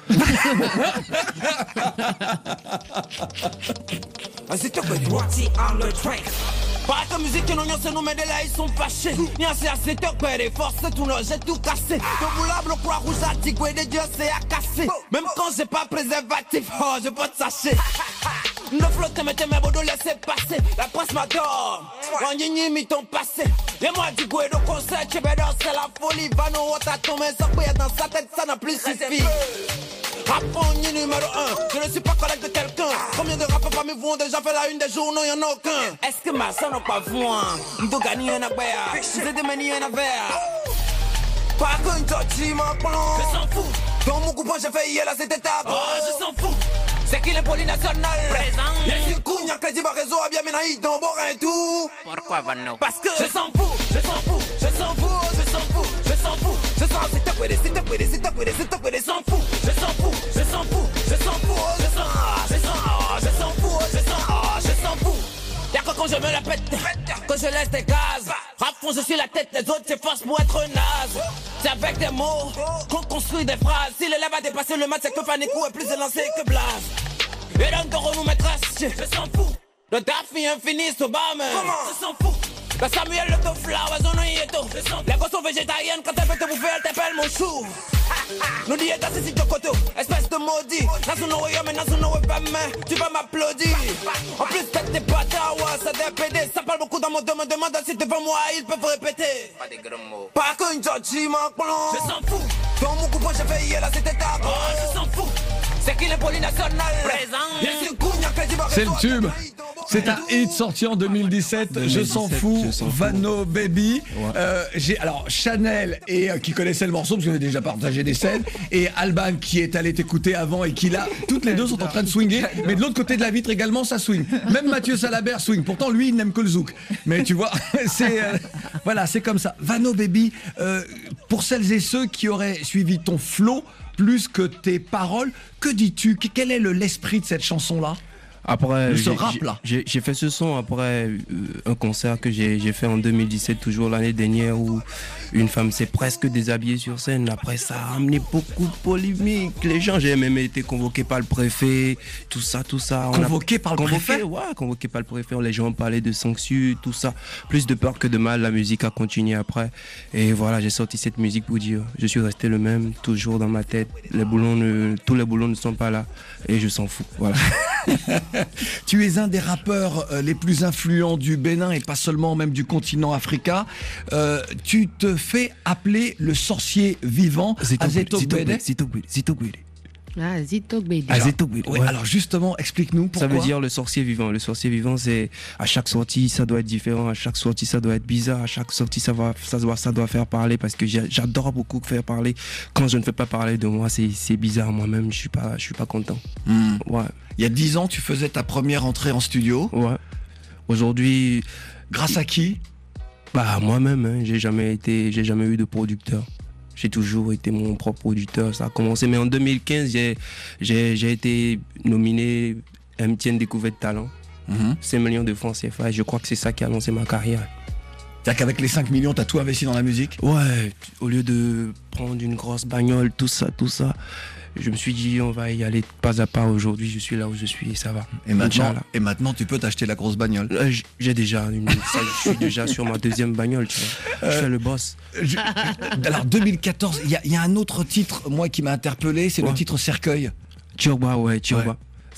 Pas de musique que nous se nous met de là, ils sont fâchés. N'y a c'est assez de peur et force, tout non, j'ai tout cassé. Donc vous l'avez le croix rouge à tigouer de Dieu, c'est à casser. Même quand j'ai pas préservatif, oh, je peux te sacher. Ne flotte, mettez mes beaux laissez passer. La presse m'adore. On y n'y mis ton passé. Et moi, du coup, et de concert, tu veux danser la folie. Va nous t'attends, mais ça peut être dans sa tête, ça n'a plus suffi. Rapport numéro 1, je ne suis pas collègue de quelqu'un. Combien de rappeurs parmi vous ont déjà fait la une des journaux, y'en a aucun. Est-ce que ma soeur n'a pas vu un doux gagné un affaire, je sais démanier un affaire. Pas qu'une tortue m'en prend. Je s'en fous. Dans mon coupon, j'ai fait hier là, c'était ta oh, je s'en fous. C'est qu'il est polynational. Présent. Y'a une couille, y'a qu'un dit, réseau a bien ménaï dans Borin et tout. Pourquoi Vano? Parce que je s'en fous, je s'en fous, je s'en fous, je s'en fous, je s'en fous. Je s'en fous, c'est tapé, c'est tapé, c'est tapé, c'est tapé, s'en fout. Je s'en fous, je s'en fous, je s'en fous, je s'en fous, je s'en fous. Y'a que quand je me la pète, que je laisse des gaz. Rap fond, je suis la tête des autres, c'est force pour être naze. C'est avec des mots qu'on construit des phrases. Si l'élève a dépassé le match, c'est que Fanekou est plus élancé que Blaze. Et donc, on nous mettra, je s'en fous. Le Daffy infini, Obama, je s'en fous. Le Samuel, le to flowers, on y est tout. Les gosses sont végétariennes, quand elles veulent te bouffer, elles t'appellent mon chou. Nous disons que c'est Jokoto, espèce de maudit. Nazuno et mais Nazuno et pas main, tu vas m'applaudir. En plus, t'es pas tawa, ça DPD. Ça parle beaucoup dans mon domaine, demande si devant moi, ils peuvent répéter. Pas des gros mots. Pas qu'une Georgie m'en je s'en fous. Dans mon coupon, j'ai fait hier là, c'était ta oh, je s'en fous. C'est qu'il est polynational. C'est le tube. C'est un hit sorti en 2017. Je s'en fous. Vano Baby. Ouais. Alors Chanel et qui connaissait le morceau parce qu'on avait déjà partagé des scènes, et Alban qui est allé t'écouter avant et qui là, toutes les deux sont en train de swinguer. Mais de l'autre côté de la vitre également, ça swing. Même Mathieu Salabert swing. Pourtant lui, il n'aime que le zouk. Mais tu vois, c'est voilà, c'est comme ça. Vano Baby. Pour celles et ceux qui auraient suivi ton flow plus que tes paroles, que dis-tu? Quel est l'esprit de cette chanson-là? Après, ce rap-là. J'ai fait ce son après un concert que j'ai fait en 2017, toujours l'année dernière, où une femme s'est presque déshabillée sur scène. Après, ça a amené beaucoup de polémiques. Les gens, j'ai même été convoqué par le préfet, tout ça. Convoqué par le préfet? Ouais, convoqué par le préfet. Les gens parlaient de sanctions, tout ça. Plus de peur que de mal, la musique a continué après. Et voilà, j'ai sorti cette musique pour dire, je suis resté le même, toujours dans ma tête. Tous les boulons ne sont pas là. Et je s'en fous, voilà. Tu es un des rappeurs les plus influents du Bénin et pas seulement même du continent africain. Tu te fais appeler le sorcier vivant. Zito Gbede. Ah, Zito Gbede. Ouais. Alors justement, explique-nous pourquoi. Ça veut dire le sorcier vivant. Le sorcier vivant, c'est à chaque sortie, ça doit être différent. À chaque sortie, ça doit être bizarre. À chaque sortie, ça doit faire parler, parce que j'adore beaucoup faire parler. Quand je ne fais pas parler de moi, c'est bizarre. Moi-même, je suis pas content. Ouais. Il y a 10 ans, tu faisais ta première entrée en studio. Ouais. Aujourd'hui, grâce à qui? Bah moi-même. Hein. J'ai jamais eu de producteur. J'ai toujours été mon propre producteur. Ça a commencé, mais en 2015, j'ai été nominé MTN Découverte Talent. 5 millions de francs CFA. Et je crois que c'est ça qui a lancé ma carrière. C'est-à-dire qu'avec les 5 millions, t'as tout investi dans la musique? Ouais. Au lieu de prendre une grosse bagnole, tout ça, je me suis dit, on va y aller pas à pas. Aujourd'hui, je suis là où je suis et ça va. Et maintenant, tu peux t'acheter la grosse bagnole? J'ai déjà je suis déjà sur ma deuxième bagnole, tu vois. Je fais le boss. Alors, 2014, il y a un autre titre, moi, qui m'a interpellé, c'est le titre Cercueil. Tchorba.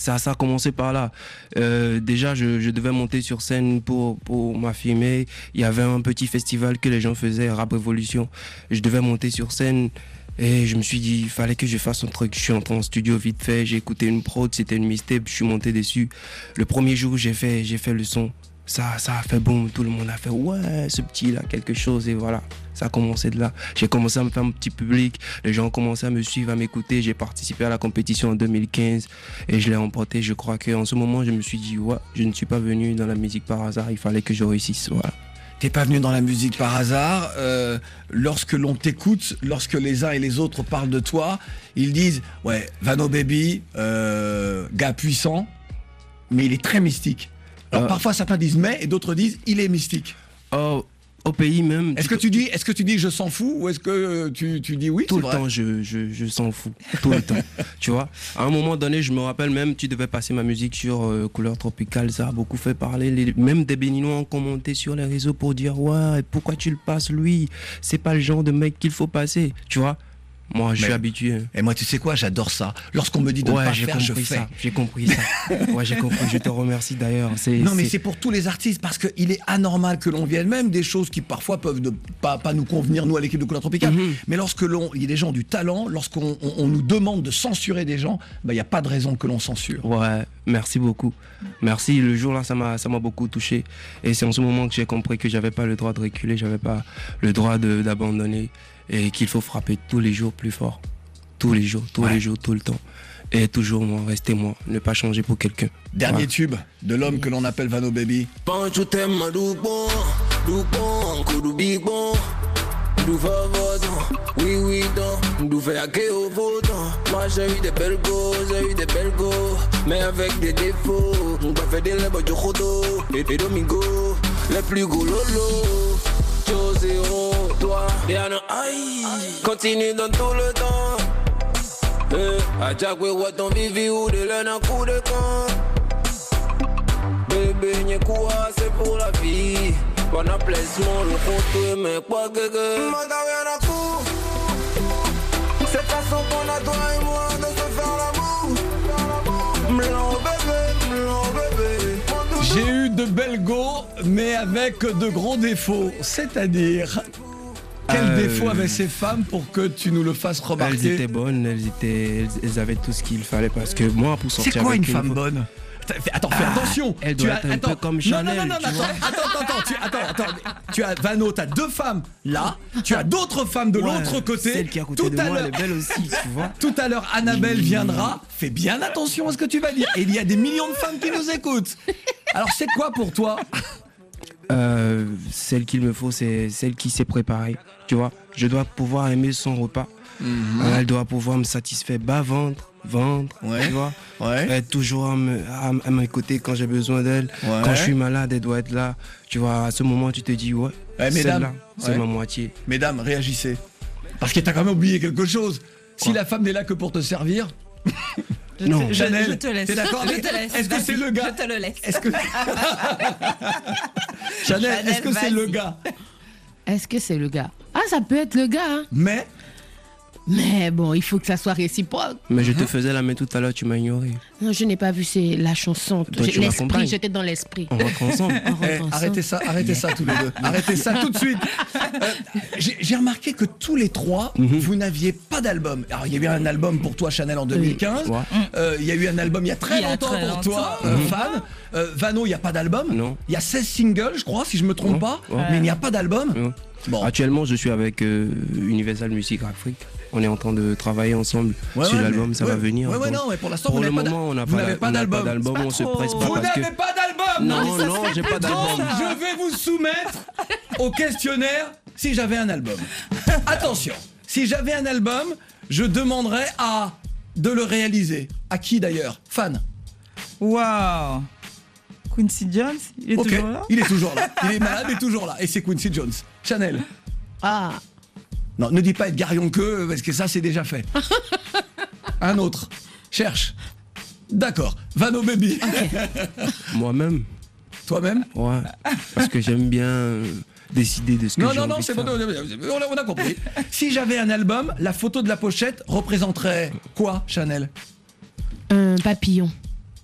Ça a commencé par là. Déjà, je devais monter sur scène pour m'affirmer. Il y avait un petit festival que les gens faisaient, Rap Révolution. Je devais monter sur scène et je me suis dit, il fallait que je fasse un truc. Je suis entré en studio vite fait, j'ai écouté une prod, c'était une mixtape, je suis monté dessus. Le premier jour, j'ai fait le son. Ça a fait boum, tout le monde a fait ouais, ce petit là, quelque chose, et voilà. Ça a commencé de là. J'ai commencé à me faire un petit public, les gens ont commencé à me suivre, à m'écouter. J'ai participé à la compétition en 2015 et je l'ai remporté. Je crois qu'en ce moment, je me suis dit ouais, je ne suis pas venu dans la musique par hasard, il fallait que je réussisse. Voilà. T'es pas venu dans la musique par hasard. Lorsque l'on t'écoute, lorsque les uns et les autres parlent de toi, ils disent ouais, Vano Baby, gars puissant, mais il est très mystique. Alors parfois certains disent mais et d'autres disent il est mystique. Au pays même. Est-ce que tu dis je s'en fous ou est-ce que tu dis oui? Tout le temps je s'en fous. Tout le temps. Tu vois. À un moment donné, je me rappelle même, tu devais passer ma musique sur Couleur Tropicale, ça a beaucoup fait parler. Même des Béninois ont commenté sur les réseaux pour dire ouais, pourquoi tu le passes lui? C'est pas le genre de mec qu'il faut passer. Tu vois. Moi, je suis habitué. Et moi, tu sais quoi, j'adore ça. Lorsqu'on me dit de ne pas faire, je fais. J'ai compris ça. Ouais, j'ai compris. Je te remercie d'ailleurs. Non, mais c'est pour tous les artistes parce qu'il est anormal que l'on vienne, même des choses qui parfois peuvent ne pas nous convenir, nous, à l'équipe de Couleur Tropicale. Mais lorsque il y a des gens du talent, lorsqu'on nous demande de censurer des gens, il n'y a pas de raison que l'on censure. Ouais, merci beaucoup. Merci. Le jour-là, ça m'a beaucoup touché. Et c'est en ce moment que j'ai compris que j'avais pas le droit de reculer, j'avais pas le droit d'abandonner. Et qu'il faut frapper tous les jours plus fort. Tous les jours, tous le temps. Et toujours moi, rester moi, ne pas changer pour quelqu'un. Dernier tube de l'homme que l'on appelle Vano Baby. Moi j'ai eu des belles go, mais avec des défauts. On va faire des lèvres de Rodo et des Domingo, les plus gros lolo. Zéro, toi, aïe, continue dans tout le temps. À chaque fois, ton vivi ou de l'un à coup de camp. Bébé, n'y quoi, c'est pour la vie. Bon, à placement, le compte, mais quoi que. C'est façon qu'on a toi et moi de se faire l'amour. Blanc bébé. J'ai eu de belles go, mais avec de gros défauts. C'est-à-dire, quel défaut avaient ces femmes pour que tu nous le fasses remarquer? Elles étaient bonnes, elles avaient tout ce qu'il fallait parce que moi, pour sortir. C'est quoi une femme bonne? Attends, fais attention. Elle doit être un peu comme Chanel. Non, attends. Tu as Vano, t'as deux femmes là. Tu as d'autres femmes de l'autre côté. Celle qui a côté de moi, elle est belle aussi, tu vois. Tout à l'heure, Annabelle viendra. Fais bien attention à ce que tu vas dire. Et il y a des millions de femmes qui nous écoutent. Alors, c'est quoi pour toi? Celle qu'il me faut, c'est celle qui s'est préparée. Tu vois, je dois pouvoir aimer son repas. Elle doit pouvoir me satisfaire bas ventre, tu vois. Être toujours à mes côtés quand j'ai besoin d'elle. Quand je suis malade, elle doit être là. Tu vois, à ce moment, tu te dis, celle-là, c'est ma moitié. Mesdames, réagissez. Parce que t'as quand même oublié quelque chose. Si la femme n'est là que pour te servir... Non, Chanel, je te laisse. T'es d'accord? Je te laisse. Est-ce que c'est le gars? Je te le laisse. Chanel, est-ce que c'est le gars? Est-ce que c'est le gars? Ah, ça peut être le gars. Hein. Mais bon, il faut que ça soit réciproque. Mais je te faisais la main tout à l'heure, tu m'as ignoré. Non, je n'ai pas vu, c'est la chanson. L'esprit, j'étais dans l'esprit. On rentre ensemble. Arrêtez ça tous les deux. Arrêtez ça tout de suite. J'ai remarqué que tous les trois, vous n'aviez pas d'album. Alors, il y a eu un album pour toi, Chanel, en 2015. Il y a eu un album il y a très longtemps pour toi, Fan. Vano, il n'y a pas d'album. Non. Il y a 16 singles, je crois, si je ne me trompe pas. Mais il n'y a pas d'album. Bon. Actuellement, je suis avec Universal Music Afrique. On est en train de travailler ensemble sur l'album, ça va venir. Non, mais pour l'instant, vous n'avez pas d'album. On se presse pas vous parce que... n'avez pas d'album. Non, j'ai pas d'album. Je vais vous soumettre au questionnaire si j'avais un album. Attention, si j'avais un album, je demanderais de le réaliser. À qui d'ailleurs? Fan. Waouh. Quincy Jones, il est toujours là? Il est toujours là. Il est malade, il est toujours là. Et c'est Quincy Jones. Chanel. Non, ne dis pas Edgar Yonke, parce que ça, c'est déjà fait. Un autre. Cherche. D'accord. Vano Baby. Moi-même. Toi-même? Ouais. Parce que j'aime bien décider de ce que j'ai envie de c'est faire. bon, on a compris. Si j'avais un album, la photo de la pochette représenterait quoi, Chanel? Un papillon.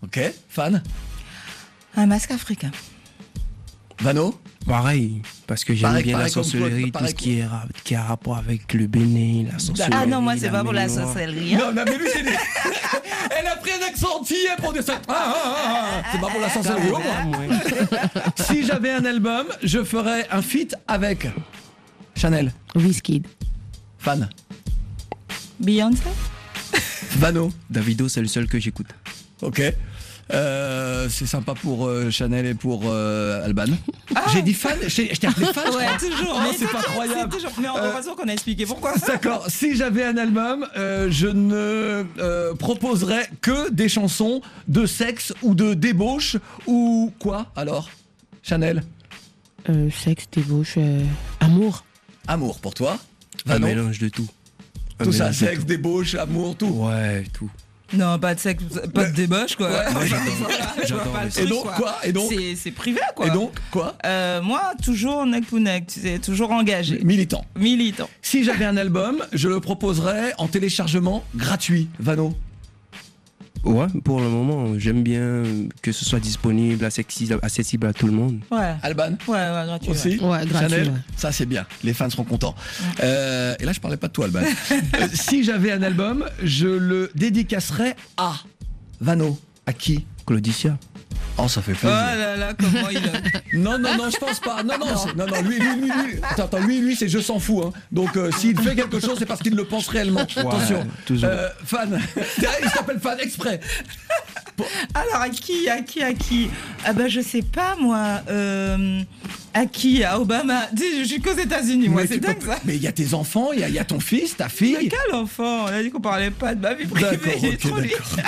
Ok, Fan? Un masque africain. Vano? Pareil, parce que j'aime bien la sorcellerie, tout ce qui a rapport avec le Bénin, la sorcellerie. Ah non, moi, c'est pas pour la sorcellerie. Non, mais lui, c'est elle a pris un accent antillais pour dire ça. C'est pas pour la sorcellerie. Si j'avais un album, je ferais un feat avec Chanel. Wizkid. Fan. Beyoncé. Vano. Davido, c'est le seul que j'écoute. Ok. C'est sympa pour Chanel et pour Alban. J'ai dit fan, je t'ai appelé fan. Ouais, toujours. Non, c'est pas croyable. Mais on va qu'on a expliqué pourquoi. D'accord. Si j'avais un album, je ne proposerais que des chansons de sexe ou de débauche ou quoi alors, Chanel? Sexe, débauche, amour. Amour pour toi. Un mélange de tout. Tout ça, sexe, débauche, amour, tout. Ouais, tout. Non, pas de sexe, pas de débauche, quoi. Ouais, j'adore. Et donc, quoi? Et donc c'est privé, quoi. Et donc, quoi? Moi, toujours neck to neck, tu sais, toujours engagé. Militant. Si j'avais un album, je le proposerais en téléchargement gratuit. Vano? Ouais, pour le moment, j'aime bien que ce soit disponible, accessible à tout le monde. Ouais. Alban? Ouais, gratuit. Aussi? Ouais, gratuit. Chanel? Ouais. Ça, c'est bien. Les fans seront contents. Et là, je parlais pas de toi, Alban. Si j'avais un album, je le dédicacerais à Vano. À qui? Claudicia. Oh, ça fait plaisir. Oh là là, comment il a... Non, je pense pas. Non, lui. Attends, lui, c'est je s'en fous. Hein. Donc, s'il fait quelque chose, c'est parce qu'il le pense réellement. Ouais, attention. Fan. Il s'appelle Fan exprès. Alors, à qui? Ah ben, je sais pas, moi. À qui? À Obama. Je suis qu'aux États-Unis, moi, c'est dingue ça. Mais il y a tes enfants, il y a ton fils, ta fille. Mais quel enfant? On a dit qu'on parlait pas de ma vie privée. D'accord.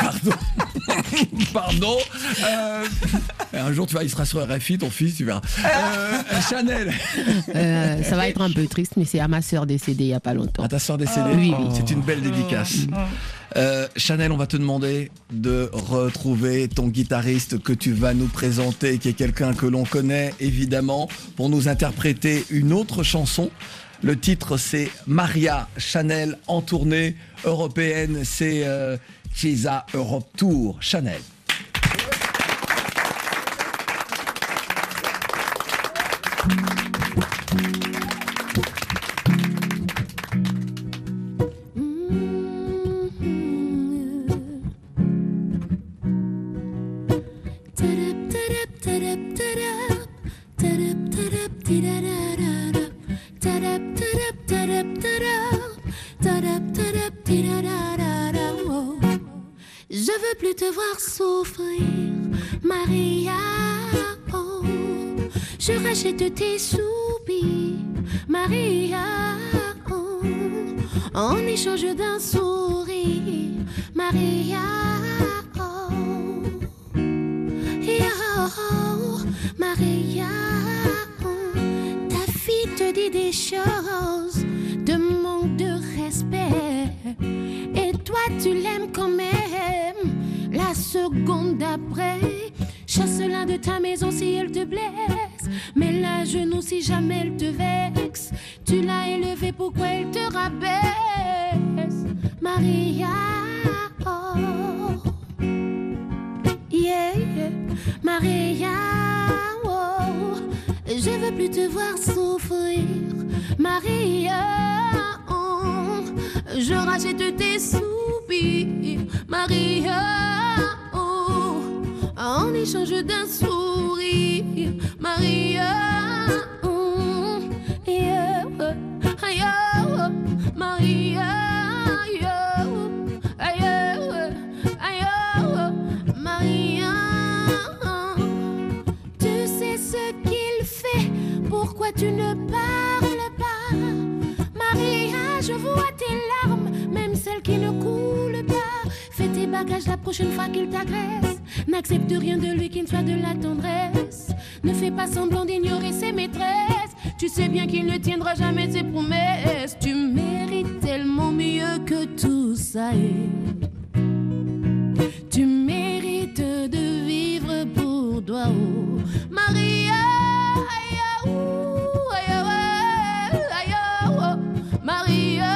Pardon. Un jour, tu vois, il sera sur RFI, ton fils, tu verras. Chanel. Ça va être un peu triste, mais c'est à ma sœur décédée il n'y a pas longtemps. À ta sœur décédée? Oui. C'est une belle dédicace. Chanel, on va te demander de retrouver ton guitariste que tu vas nous présenter, qui est quelqu'un que l'on connaît évidemment, pour nous interpréter une autre chanson. Le titre, c'est Maria. Chanel en tournée européenne, c'est Chiesa Europe Tour. Chanel. Je veux plus te voir souffrir, Maria. Oh, je rachète tes soupirs, Maria. Oh, en échange d'un sourire, Maria. Oh, oh, Maria. Oh, ta fille te dit des choses de manque de respect. Et toi tu l'aimes quand même. La seconde d'après, chasse-la de ta maison si elle te blesse. Mets-la à genoux si jamais elle te vexe. Tu l'as élevée, pourquoi elle te rabaisse, Maria? Oh, yeah, Maria. Oh, je veux plus te voir souffrir, Maria. Oh, je rachète tes soupirs, Maria. Oh, en échange d'un sourire, Maria. Oh, yeah, yeah, Maria. Yeah, yeah, Maria. Tu sais ce qu'il fait, pourquoi tu ne parles pas, Maria? Je vois tes larmes, même celles qui ne coulent pas. Fais tes bagages la prochaine fois qu'il t'agresse. N'accepte rien de lui qui ne soit de la tendresse. Ne fais pas semblant d'ignorer ses maîtresses. Tu sais bien qu'il ne tiendra jamais ses promesses. Tu mérites tellement mieux que tout ça. Tu mérites de vivre pour toi, oh, Maria. Maria.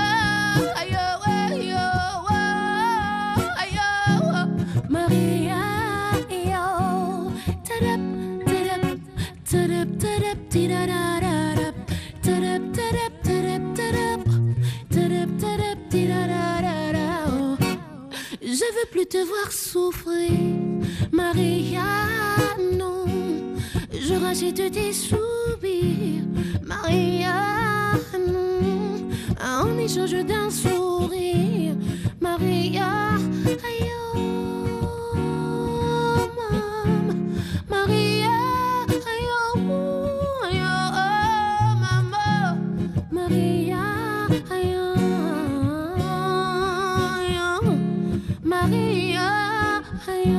Maria, Je veux plus te voir souffrir, Maria, non. Je rachète tes soupirs, Maria, non. En échange d'un sourire, Maria, aïe, oh, maman, Maria, aïe, oh, maman, Maria, aïe, Maria, aïe.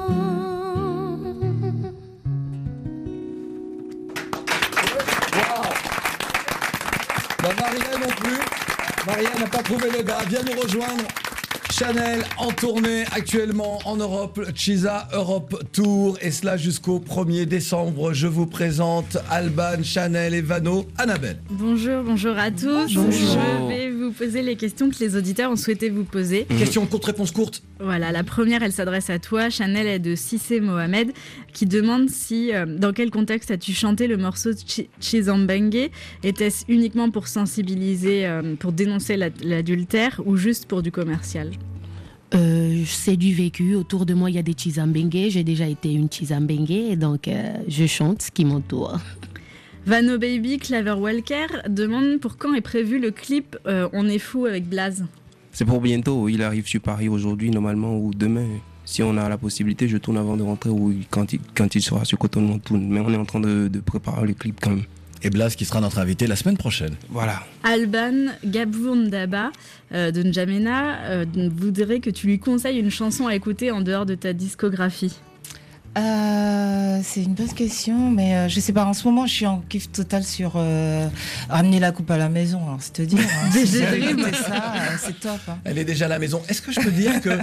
Maria non plus. Maria n'a pas trouvé le gars. Viens nous rejoindre. Chanel en tournée actuellement en Europe, Chisa Europe Tour, et cela jusqu'au 1er décembre. Je vous présente Alban, Chanel et Vano. Annabelle. Bonjour à tous. Bonjour. Je vais vous poser les questions que les auditeurs ont souhaité vous poser. Question courte, réponse courte. Voilà, la première, elle s'adresse à toi. Chanel est de Cissé Mohamed, qui demande si, dans quel contexte as-tu chanté le morceau Chizambengue? Était-ce uniquement pour sensibiliser, pour dénoncer l'adultère, ou juste pour du commercial? C'est du vécu. Autour de moi, il y a des Chizambengue. J'ai déjà été une Chizambengue, donc je chante ce qui m'entoure. Vano Baby, Claver Walker demande pour quand est prévu le clip On est fou avec Blaze. C'est pour bientôt. Il arrive sur Paris aujourd'hui, normalement, ou demain. Si on a la possibilité, je tourne avant de rentrer, ou quand il sera sur Cotonou, on tourne. Mais on est en train de préparer le clip quand même. Et Blaze qui sera notre invité la semaine prochaine. Voilà. Alban Gabwoundaba de N'Djamena voudrait que tu lui conseilles une chanson à écouter en dehors de ta discographie. C'est une bonne question, mais je sais pas. En ce moment, je suis en kiff total sur ramener la coupe à la maison. Alors, c'est te dire. Hein, c'est ça, c'est top. Hein. Elle est déjà à la maison. Est-ce que je peux dire que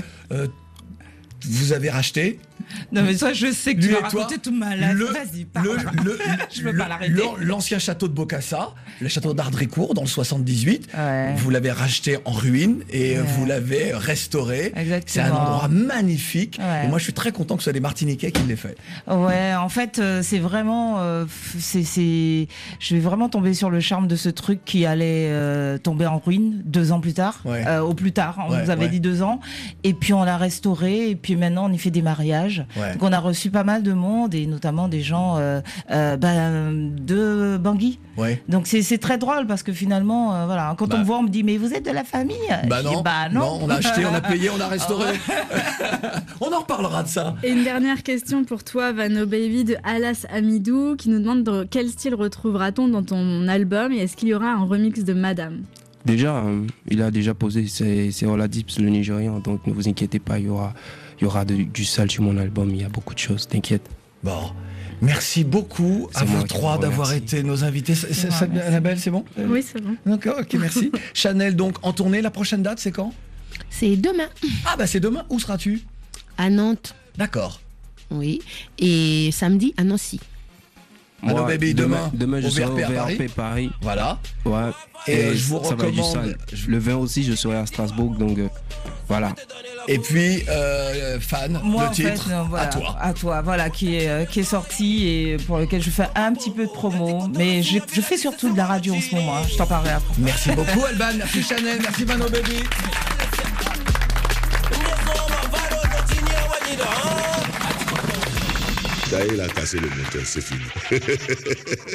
vous avez racheté? Non, mais toi, je sais que tu vas raconter tout malade. Vas-y, parle. Je peux pas l'arrêter. L'ancien château de Bocassa, le château d'Ardricourt dans le 78, ouais. Vous l'avez racheté en ruine et vous l'avez restauré. Exactement. C'est un endroit magnifique. Ouais. Et moi, je suis très content que ce soit des Martiniquais qui l'aient fait. Ouais, en fait, c'est vraiment... je vais vraiment tomber sur le charme de ce truc qui allait tomber en ruine 2 ans plus tard. Ouais. Au plus tard, on nous avait dit 2 ans. Et puis, on l'a restauré. Et puis, maintenant, on y fait des mariages. Ouais. Donc on a reçu pas mal de monde et notamment des gens de Bangui. Ouais. Donc c'est très drôle parce que finalement, voilà, quand on me voit, on me dit mais vous êtes de la famille? Bah non, non, on a acheté, on a payé, on a restauré. On en reparlera de ça. Et une dernière question pour toi, Vano Baby de Alas Amidou, qui nous demande dans quel style retrouvera-t-on dans ton album et est-ce qu'il y aura un remix de Madame? Déjà, il a déjà posé ses Oladips, le Nigérian, donc ne vous inquiétez pas, il y aura du sale sur mon album, il y a beaucoup de choses, t'inquiète. Bon, merci beaucoup à vous 3 d'avoir été nos invités. Annabelle, c'est bon? Oui, c'est bon. Donc, ok, merci. Chanel, donc, en tournée, la prochaine date, c'est quand? C'est demain. Ah bah c'est demain, où seras-tu? À Nantes. D'accord. Oui, et samedi à Nancy. Moi, baby, demain je serai au VRP Paris. Voilà. Ouais. Et je vous recommande. Le 20 aussi, je serai à Strasbourg, donc voilà. Et puis, Fan, moi, le titre, voilà, à toi, voilà, qui est sorti et pour lequel je fais un petit peu de promo. Mais je fais surtout de la radio en ce moment. Hein. Je t'en parlerai après. Merci beaucoup, Alban. Merci Chanel. Merci Vano Baby. Ça y est, il a cassé le moteur, c'est fini.